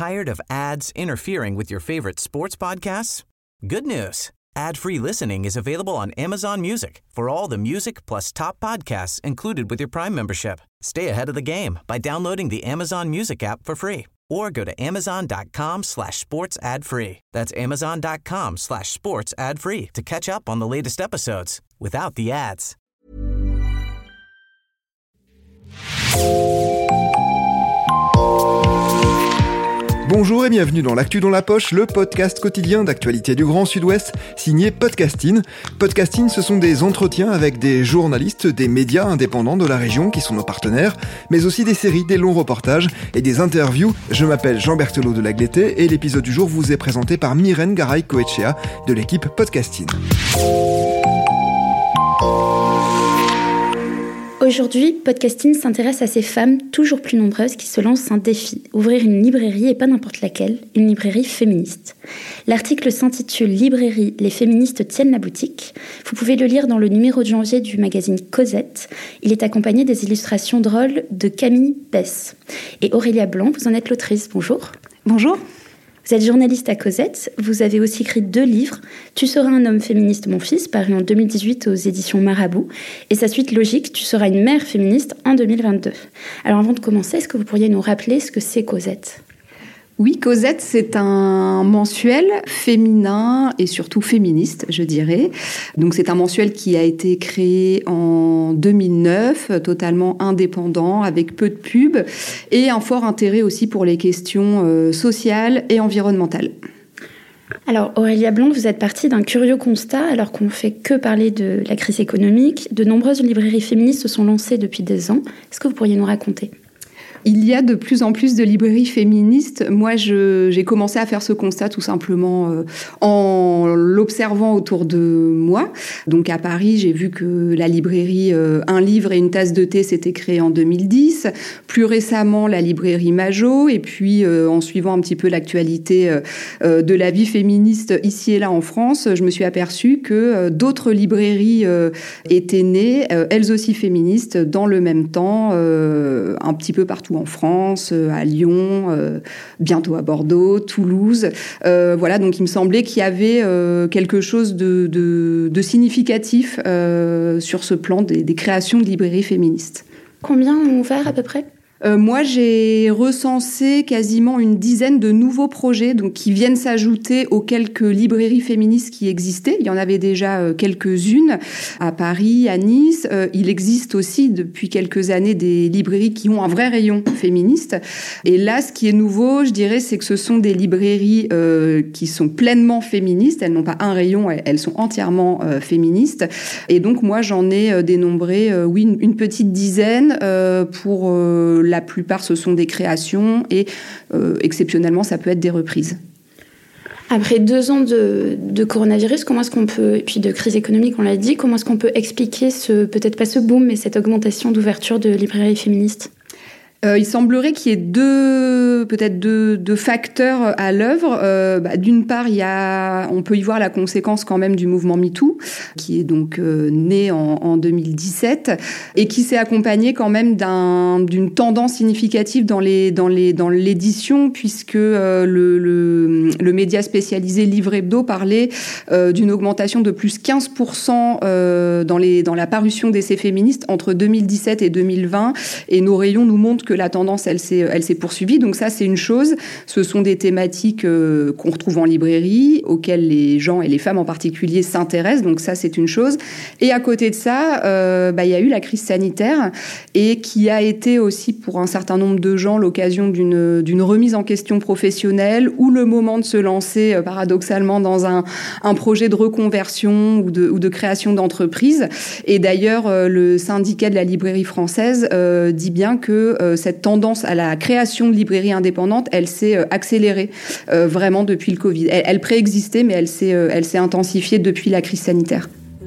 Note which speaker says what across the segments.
Speaker 1: Tired of ads interfering with your favorite sports podcasts? Good news. Ad-free listening is available on Amazon Music for all the music plus top podcasts included with your Prime membership. Stay ahead of the game by downloading the Amazon Music app for free or go to amazon.com/sports ad free. That's amazon.com/sports ad free to catch up on the latest episodes without the ads.
Speaker 2: Bonjour et bienvenue dans l'Actu dans la poche, le podcast quotidien d'actualité du Grand Sud-Ouest, signé Podcasting. Podcasting, ce sont des entretiens avec des journalistes, des médias indépendants de la région qui sont nos partenaires, mais aussi des séries, des longs reportages et des interviews. Je m'appelle Jean Berthelot de Lagleté et l'épisode du jour vous est présenté par Myrène Garay-Coetchea de l'équipe Podcasting.
Speaker 3: Aujourd'hui, Podcasting s'intéresse à ces femmes toujours plus nombreuses qui se lancent un défi, ouvrir une librairie et pas n'importe laquelle, une librairie féministe. L'article s'intitule « Librairie, les féministes tiennent la boutique ». Vous pouvez le lire dans le numéro de janvier du magazine Cosette. Il est accompagné des illustrations drôles de Camille Bess. Et Aurélia Blanc, vous en êtes l'autrice. Bonjour.
Speaker 4: Bonjour.
Speaker 3: Vous êtes journaliste à Cosette, vous avez aussi écrit 2 livres, Tu seras un homme féministe, mon fils, paru en 2018 aux éditions Marabout, et sa suite logique, Tu seras une mère féministe, en 2022. Alors avant de commencer, est-ce que vous pourriez nous rappeler ce que c'est Cosette ?
Speaker 4: Oui, Cosette, c'est un mensuel féminin et surtout féministe, je dirais. Donc c'est un mensuel qui a été créé en 2009, totalement indépendant, avec peu de pubs, et un fort intérêt aussi pour les questions sociales et environnementales.
Speaker 3: Alors Aurélia Blanc, vous êtes partie d'un curieux constat, alors qu'on ne fait que parler de la crise économique. De nombreuses librairies féministes se sont lancées depuis des ans. Est-ce que vous pourriez nous raconter ?
Speaker 4: Il y a de plus en plus de librairies féministes. Moi, j'ai commencé à faire ce constat tout simplement en l'observant autour de moi. Donc à Paris, j'ai vu que la librairie Un livre et une tasse de thé s'était créée en 2010. Plus récemment, la librairie Majot. Et puis, en suivant un petit peu l'actualité de la vie féministe ici et là en France, je me suis aperçue que d'autres librairies étaient nées, elles aussi féministes, dans le même temps, un petit peu partout en France, à Lyon, bientôt à Bordeaux, Toulouse. Voilà, donc il me semblait qu'il y avait quelque chose de significatif sur ce plan des créations de librairies féministes.
Speaker 3: Combien ont ouvert à peu près ?
Speaker 4: Moi, j'ai recensé quasiment une dizaine de nouveaux projets donc qui viennent s'ajouter aux quelques librairies féministes qui existaient. Il y en avait déjà quelques-unes à Paris, à Nice. Il existe aussi depuis quelques années des librairies qui ont un vrai rayon féministe. Et là, ce qui est nouveau, je dirais, c'est que ce sont des librairies qui sont pleinement féministes. Elles n'ont pas un rayon, elles sont entièrement féministes. Et donc, moi, j'en ai dénombré, une petite dizaine pour... La plupart, ce sont des créations et exceptionnellement, ça peut être des reprises.
Speaker 3: Après 2 ans de coronavirus, comment est-ce qu'on peut, et puis de crise économique, on l'a dit, comment est-ce qu'on peut expliquer peut-être pas ce boom, mais cette augmentation d'ouverture de librairies féministes ?
Speaker 4: Il semblerait qu'il y ait deux facteurs à l'œuvre. D'une part, on peut y voir la conséquence quand même du mouvement MeToo, qui est donc né en 2017 et qui s'est accompagné quand même d'une tendance significative dans l'édition, puisque le média spécialisé Livre Hebdo parlait d'une augmentation de plus 15% dans la parution d'essais féministes entre 2017 et 2020, et nos rayons nous montrent que la tendance, elle s'est poursuivie. Donc ça, c'est une chose. Ce sont des thématiques qu'on retrouve en librairie, auxquelles les gens et les femmes en particulier s'intéressent. Donc ça, c'est une chose. Et à côté de ça, il y a eu la crise sanitaire et qui a été aussi pour un certain nombre de gens l'occasion d'une remise en question professionnelle ou le moment de se lancer paradoxalement dans un projet de reconversion ou de création d'entreprise. Et d'ailleurs, le syndicat de la librairie française dit bien que cette tendance à la création de librairies indépendantes, elle s'est accélérée vraiment depuis le Covid. Elle préexistait, mais elle s'est intensifiée depuis la crise sanitaire.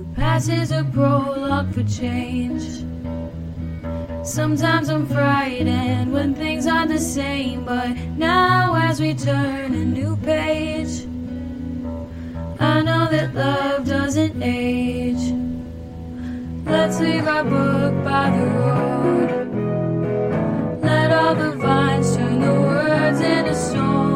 Speaker 4: Sometimes I'm frightened when things aren't the same, but now as we turn a new page, I know that love doesn't age. Let's leave our book by the road. Let all the vines turn the words into stone.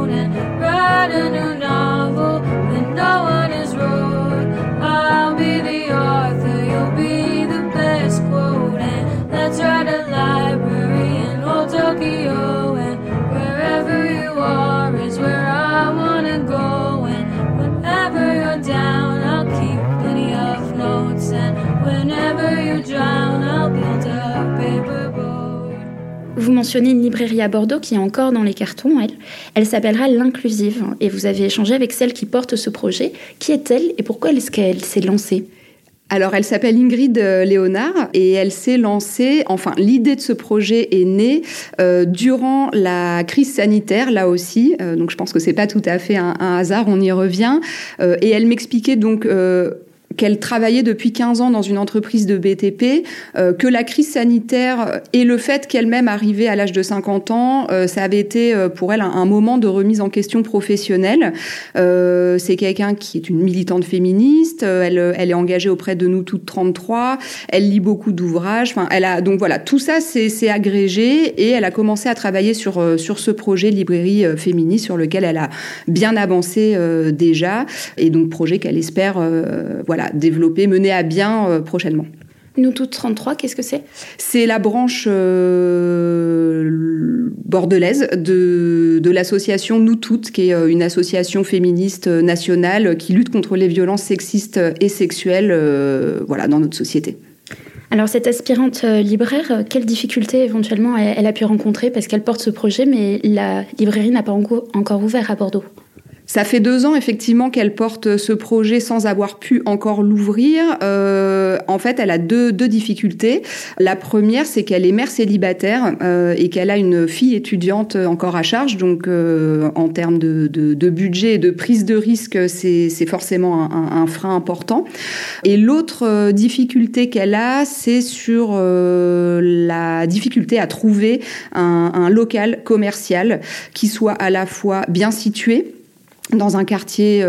Speaker 3: Vous mentionnez une librairie à Bordeaux qui est encore dans les cartons, elle. Elle s'appellera l'Inclusive. Et vous avez échangé avec celle qui porte ce projet. Qui est-elle et pourquoi est-ce qu'elle s'est lancée ?
Speaker 4: Alors, elle s'appelle Ingrid Léonard et elle s'est lancée, l'idée de ce projet est née durant la crise sanitaire, là aussi. Donc, je pense que c'est pas tout à fait un hasard, on y revient. Et elle m'expliquait donc qu'elle travaillait depuis 15 ans dans une entreprise de BTP, que la crise sanitaire et le fait qu'elle-même arrivait à l'âge de 50 ans, ça avait été pour elle un moment de remise en question professionnelle. C'est quelqu'un qui est une militante féministe, elle est engagée auprès de nous toutes 33, elle lit beaucoup d'ouvrages, donc voilà, tout ça c'est agrégé et elle a commencé à travailler sur ce projet de librairie féministe sur lequel elle a bien avancé déjà, et donc projet qu'elle espère développer, mener à bien prochainement.
Speaker 3: Nous toutes 33, qu'est-ce que c'est ?
Speaker 4: C'est la branche bordelaise de l'association Nous Toutes, qui est une association féministe nationale qui lutte contre les violences sexistes et sexuelles dans notre société.
Speaker 3: Alors cette aspirante libraire, quelles difficultés éventuellement elle a pu rencontrer parce qu'elle porte ce projet, mais la librairie n'a pas encore ouvert à Bordeaux ?
Speaker 4: Ça fait 2 ans, effectivement, qu'elle porte ce projet sans avoir pu encore l'ouvrir. En fait, elle a deux difficultés. La première, c'est qu'elle est mère célibataire et qu'elle a une fille étudiante encore à charge. Donc, en termes de budget et de prise de risque, c'est forcément un frein important. Et l'autre difficulté qu'elle a, c'est sur la difficulté à trouver un local commercial qui soit à la fois bien situé, dans un quartier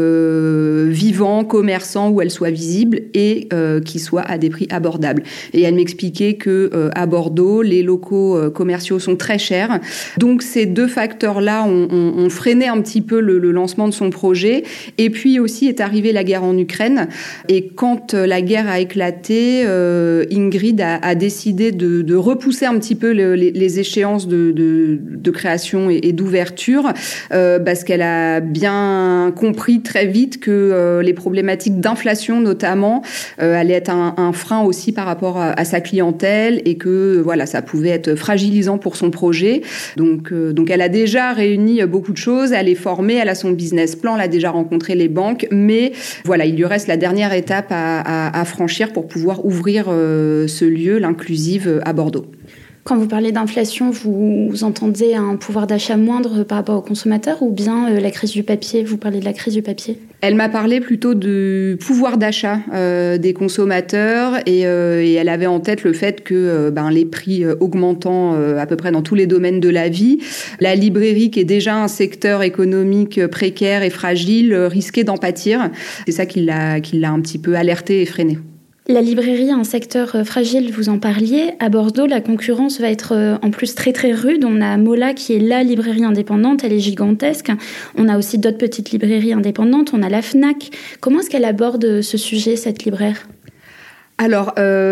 Speaker 4: vivant, commerçant, où elle soit visible et qui soit à des prix abordables. Et elle m'expliquait que à Bordeaux, les locaux commerciaux sont très chers. Donc ces 2 facteurs-là ont freiné un petit peu le lancement de son projet. Et puis aussi est arrivée la guerre en Ukraine. Et quand la guerre a éclaté, Ingrid a décidé de repousser un petit peu les échéances de création et d'ouverture, parce qu'elle a bien compris très vite que les problématiques d'inflation notamment allaient être un frein aussi par rapport à sa clientèle et que ça pouvait être fragilisant pour son projet. Donc elle a déjà réuni beaucoup de choses, elle est formée, elle a son business plan, elle a déjà rencontré les banques, mais il lui reste la dernière étape à franchir pour pouvoir ouvrir ce lieu, l'Inclusive, à Bordeaux.
Speaker 3: Quand vous parlez d'inflation, vous entendez un pouvoir d'achat moindre par rapport aux consommateurs ou bien la crise du papier ? Vous parlez de la crise du papier ?
Speaker 4: Elle m'a parlé plutôt du pouvoir d'achat des consommateurs et elle avait en tête le fait que les prix augmentant à peu près dans tous les domaines de la vie, la librairie, qui est déjà un secteur économique précaire et fragile, risquait d'en pâtir. C'est ça qui l'a un petit peu alertée et freinée.
Speaker 3: La librairie, un secteur fragile, vous en parliez. À Bordeaux, la concurrence va être en plus très très rude. On a Mola qui est la librairie indépendante, elle est gigantesque. On a aussi d'autres petites librairies indépendantes. On a la Fnac. Comment est-ce qu'elle aborde ce sujet, cette libraire ?
Speaker 4: Alors,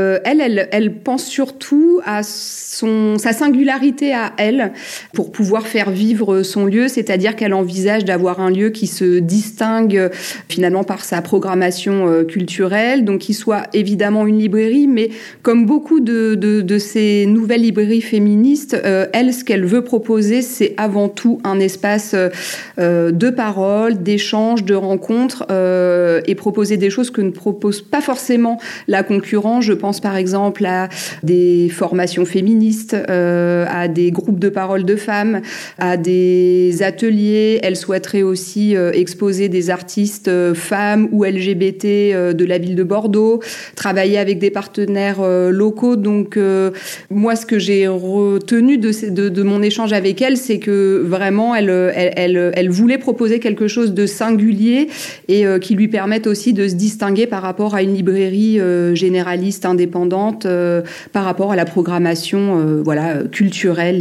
Speaker 4: elle pense surtout à sa singularité à elle pour pouvoir faire vivre son lieu, c'est-à-dire qu'elle envisage d'avoir un lieu qui se distingue finalement par sa programmation culturelle, donc qui soit évidemment une librairie, mais comme beaucoup de ces nouvelles librairies féministes, elle, ce qu'elle veut proposer, c'est avant tout un espace de parole, d'échange, de rencontre, et proposer des choses que ne propose pas forcément la concurrents. Je pense par exemple à des formations féministes, à des groupes de parole de femmes, à des ateliers. Elle souhaiterait aussi exposer des artistes femmes ou LGBT de la ville de Bordeaux, travailler avec des partenaires locaux. Donc moi, ce que j'ai retenu de mon échange avec elle, c'est que vraiment elle voulait proposer quelque chose de singulier et qui lui permette aussi de se distinguer par rapport à une librairie généraliste indépendante, par rapport à la programmation culturelle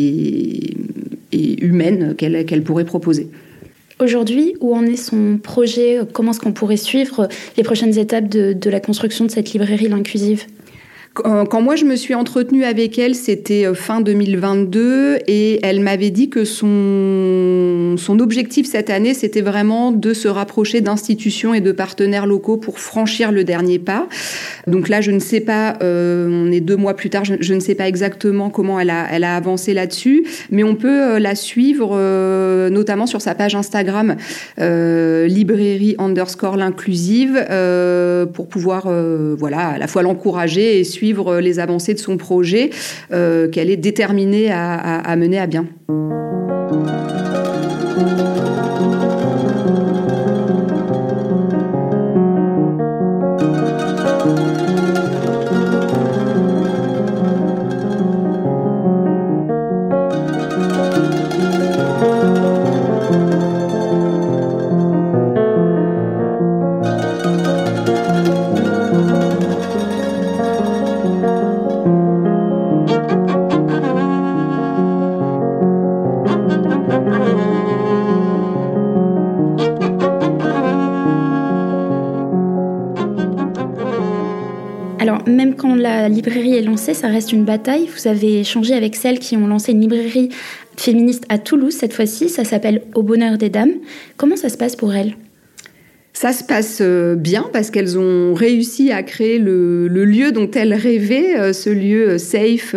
Speaker 4: et humaine qu'elle pourrait proposer.
Speaker 3: Aujourd'hui, où en est son projet ? Comment est-ce qu'on pourrait suivre les prochaines étapes de la construction de cette librairie l'Inclusive ?
Speaker 4: Quand moi je me suis entretenue avec elle, c'était fin 2022 et elle m'avait dit que son objectif cette année, c'était vraiment de se rapprocher d'institutions et de partenaires locaux pour franchir le dernier pas. Donc là, je ne sais pas, on est 2 mois plus tard, je ne sais pas exactement comment elle a avancé là-dessus, mais on peut la suivre notamment sur sa page Instagram librairie_l'inclusive pour pouvoir à la fois l'encourager et suivre les avancées de son projet qu'elle est déterminée à mener à bien.
Speaker 3: Alors, même quand la librairie est lancée, ça reste une bataille. Vous avez échangé avec celles qui ont lancé une librairie féministe à Toulouse cette fois-ci. Ça s'appelle Au Bonheur des Dames. Comment ça se passe pour elles ?
Speaker 4: Ça se passe bien parce qu'elles ont réussi à créer le lieu dont elles rêvaient, ce lieu safe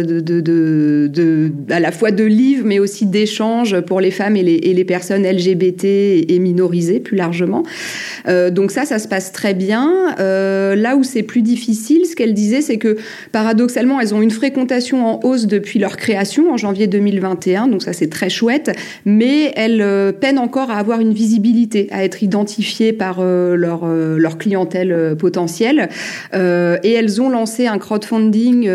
Speaker 4: à la fois de livres mais aussi d'échanges pour les femmes et les personnes LGBT et minorisées plus largement. Donc ça se passe très bien. Là où c'est plus difficile, ce qu'elles disaient, c'est que paradoxalement, elles ont une fréquentation en hausse depuis leur création en janvier 2021, donc ça c'est très chouette, mais elles peinent encore à avoir une visibilité, à être identifiées par leur clientèle potentielle. Et elles ont lancé un crowdfunding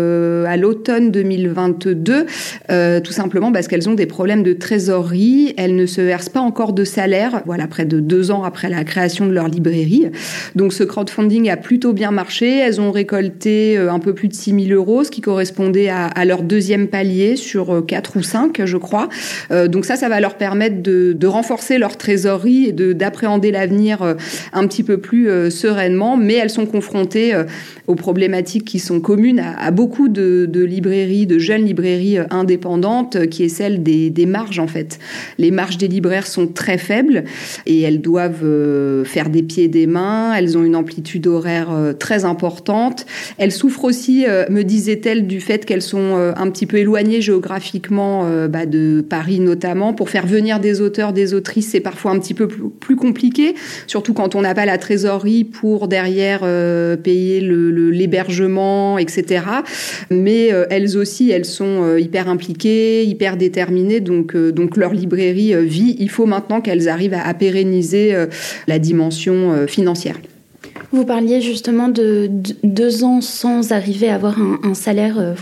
Speaker 4: à l'automne 2022, tout simplement parce qu'elles ont des problèmes de trésorerie. Elles ne se versent pas encore de salaire, près de 2 ans après la création de leur librairie. Donc ce crowdfunding a plutôt bien marché. Elles ont récolté un peu plus de 6 000 €, ce qui correspondait à leur 2e palier sur 4 ou 5, je crois. Donc ça va leur permettre de renforcer leur trésorerie et d'appréhender l'avenir un petit peu plus sereinement, mais elles sont confrontées aux problématiques qui sont communes à beaucoup de librairies, de jeunes librairies indépendantes, qui est celle des marges en fait. Les marges des libraires sont très faibles et elles doivent faire des pieds et des mains, elles ont une amplitude horaire très importante. Elles souffrent aussi, me disait-elle, du fait qu'elles sont un petit peu éloignées géographiquement de Paris notamment. Pour faire venir des auteurs, des autrices, c'est parfois un petit peu plus compliqué, surtout quand on n'a pas la trésorerie pour derrière payer l'hébergement, etc. Mais elles aussi, elles sont hyper impliquées, hyper déterminées, donc leur librairie vit. Il faut maintenant qu'elles arrivent à pérenniser la dimension financière.
Speaker 3: Vous parliez justement de 2 ans sans arriver à avoir un salaire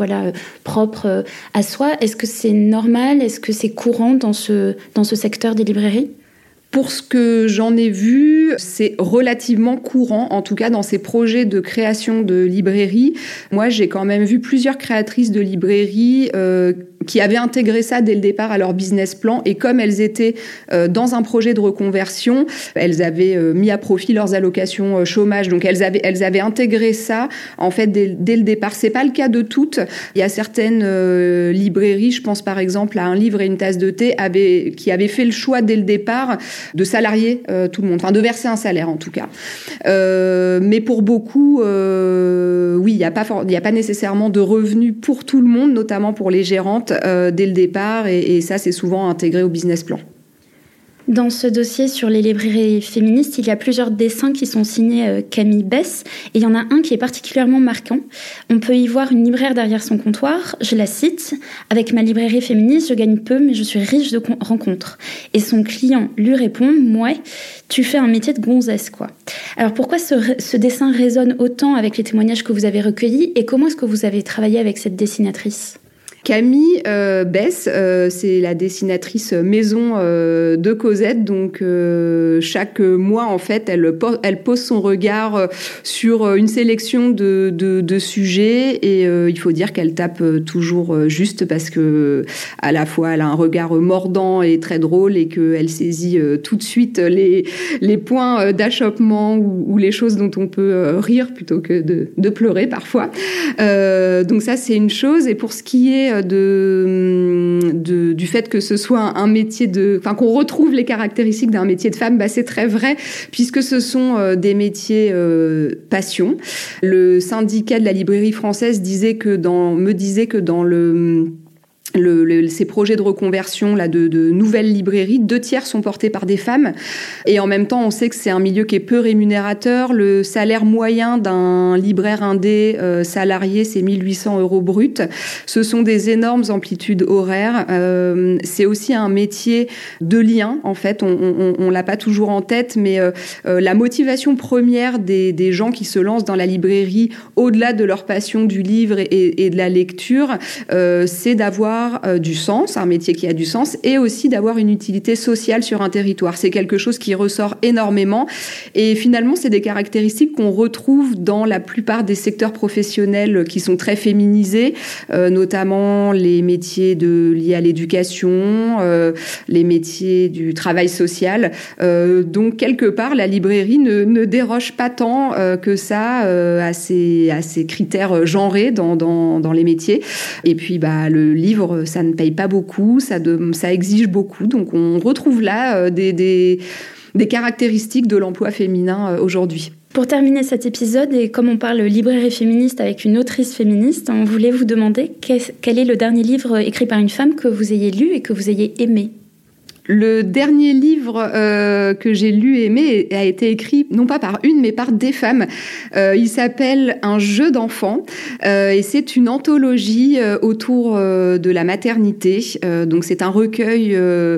Speaker 3: propre à soi. Est-ce que c'est normal ? Est-ce que c'est courant dans ce secteur des librairies ?
Speaker 4: Pour ce que j'en ai vu, c'est relativement courant, en tout cas dans ces projets de création de librairies. Moi, j'ai quand même vu plusieurs créatrices de librairies qui avaient intégré ça dès le départ à leur business plan. Et comme elles étaient dans un projet de reconversion, elles avaient mis à profit leurs allocations chômage. Donc elles avaient intégré ça en fait dès le départ. C'est pas le cas de toutes. Il y a certaines librairies, je pense par exemple à Un livre et une tasse de thé, qui avaient fait le choix dès le départ de salarier tout le monde, enfin de verser un salaire en tout cas. Mais pour beaucoup, oui, il n'y a pas nécessairement de revenus pour tout le monde, notamment pour les gérantes dès le départ, et ça c'est souvent intégré au business plan.
Speaker 3: Dans ce dossier sur les librairies féministes, il y a plusieurs dessins qui sont signés Camille Bess, et il y en a un qui est particulièrement marquant. On peut y voir une libraire derrière son comptoir, je la cite, « Avec ma librairie féministe, je gagne peu, mais je suis riche de rencontres. » Et son client lui répond « Mouais, tu fais un métier de gonzesse, quoi. » Alors pourquoi ce dessin résonne autant avec les témoignages que vous avez recueillis, et comment est-ce que vous avez travaillé avec cette dessinatrice ?
Speaker 4: Camille Bess, c'est la dessinatrice maison de Cosette. Donc chaque mois, en fait, elle pose son regard sur une sélection de sujets et il faut dire qu'elle tape toujours juste parce que à la fois elle a un regard mordant et très drôle et qu'elle saisit tout de suite les points d'achoppement ou les choses dont on peut rire plutôt que de pleurer parfois. Donc ça, c'est une chose. Et pour ce qui est du fait que ce soit un métier qu'on retrouve les caractéristiques d'un métier de femme, c'est très vrai puisque ce sont des métiers passion. Le syndicat de la librairie française me disait que dans ces projets de reconversion là de nouvelles librairies, 2/3 sont portés par des femmes et en même temps on sait que c'est un milieu qui est peu rémunérateur. Le salaire moyen d'un libraire indé salarié, c'est 1 800 € brut. Ce sont des énormes amplitudes horaires. C'est aussi un métier de lien, en fait. On l'a pas toujours en tête, mais la motivation première des gens qui se lancent dans la librairie, au-delà de leur passion du livre et de la lecture, c'est d'avoir du sens, un métier qui a du sens, et aussi d'avoir une utilité sociale sur un territoire. C'est quelque chose qui ressort énormément, et finalement, c'est des caractéristiques qu'on retrouve dans la plupart des secteurs professionnels qui sont très féminisés, notamment les métiers liés à l'éducation, les métiers du travail social. Donc, quelque part, la librairie ne déroge pas tant que ça à ces critères genrés dans les métiers. Et puis, le livre, ça ne paye pas beaucoup, ça exige beaucoup. Donc, on retrouve là des caractéristiques de l'emploi féminin aujourd'hui.
Speaker 3: Pour terminer cet épisode, et comme on parle librairie féministe avec une autrice féministe, on voulait vous demander quel est le dernier livre écrit par une femme que vous ayez lu et que vous ayez aimé.
Speaker 4: Le dernier livre que j'ai lu et aimé a été écrit non pas par une mais par des femmes. Il s'appelle Un jeu d'enfant et c'est une anthologie autour de la maternité. Donc c'est un recueil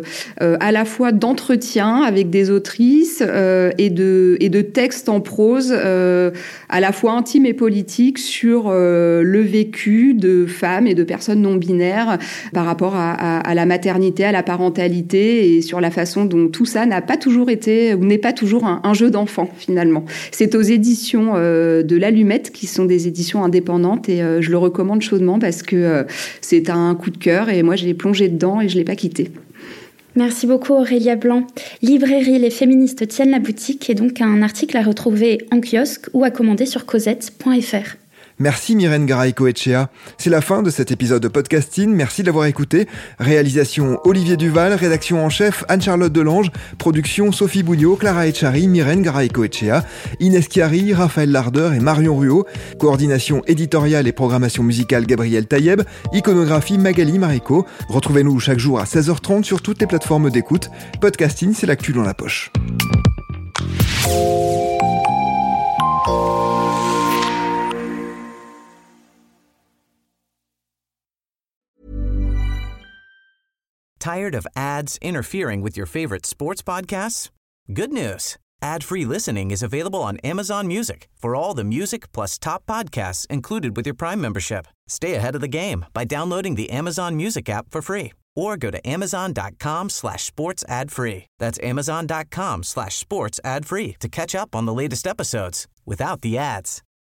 Speaker 4: à la fois d'entretiens avec des autrices et de textes en prose à la fois intimes et politiques sur le vécu de femmes et de personnes non binaires par rapport à la maternité, à la parentalité, et sur la façon dont tout ça n'a pas toujours été ou n'est pas toujours un jeu d'enfant finalement. C'est aux éditions de l'Allumette qui sont des éditions indépendantes et je le recommande chaudement parce que c'est un coup de cœur et moi j'ai plongé dedans et je l'ai pas quitté.
Speaker 3: Merci beaucoup Aurélia Blanc. Librairie Les Féministes tiennent la boutique est donc un article à retrouver en kiosque ou à commander sur cosette.fr.
Speaker 2: Merci Myrène Garay-Coetchea. C'est la fin de cet épisode de Podcasting. Merci de l'avoir écouté. Réalisation Olivier Duval, rédaction en chef Anne-Charlotte Delange, production Sophie Bouillot, Clara Etchari, Myrène Garay-Coetchea, Inès Chiari, Raphaël Larder et Marion Ruot, coordination éditoriale et programmation musicale Gabriel Taïeb, iconographie Magali Marico. Retrouvez-nous chaque jour à 16h30 sur toutes les plateformes d'écoute. Podcasting, c'est l'actu dans la poche.
Speaker 1: Tired of ads interfering with your favorite sports podcasts? Good news. Ad-free listening is available on Amazon Music for all the music plus top podcasts included with your Prime membership. Stay ahead of the game by downloading the Amazon Music app for free or go to amazon.com/sports ad free. That's amazon.com/sports ad free to catch up on the latest episodes without the ads.